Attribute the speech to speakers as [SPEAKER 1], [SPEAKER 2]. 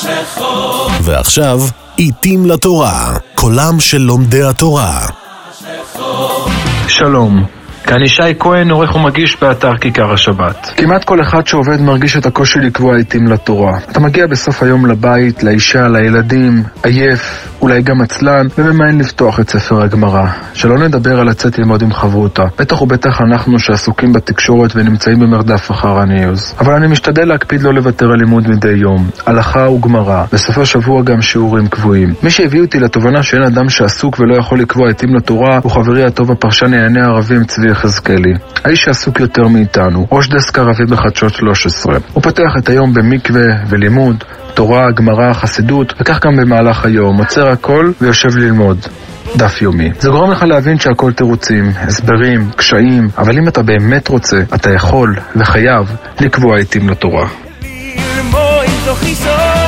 [SPEAKER 1] ועכשיו, עיתים לתורה, קולם של לומדי התורה.
[SPEAKER 2] שלום, כאן ישי כהן, עורך ומגיש באתר כיכר השבת. כמעט כל אחד שעובד מרגיש את הקושי לקבוע עיתים לתורה. אתה מגיע בסוף היום לבית, לאישה, לילדים, עייף, אולי גם עצלן, וממאן לפתוח את ספר הגמרא. שלא נדבר על לצאת ללמוד עם חברותה. בטח ובטח אנחנו שעסוקים בתקשורת ונמצאים במרדף אחר הניוז. אבל אני משתדל להקפיד לא לוותר על לימוד מדי יום. הלכה וגמרא, בסופו שבוע גם שיעורים קבועים. מי שהביא אותי לתובנה שאין אדם שעסוק ולא יכול לקבוע עיתים לתורה הוא חברי הטוב הפרשן לענייני ערבים צבי יחזקאלי. האיש שעסוק יותר מאיתנו, ראש דסק ערבי בחדשות 13. הוא פותח את היום במקווה ולימוד, תורה, גמרא, חסידות, וכך גם במהלך היום, עוצר הכל ויושב ללמוד. דף יומי. זה גורם לך להבין שהכל תירוצים, הסברים, קשיים, אבל אם אתה באמת רוצה, אתה יכול וחייב לקבוע עיתים לתורה.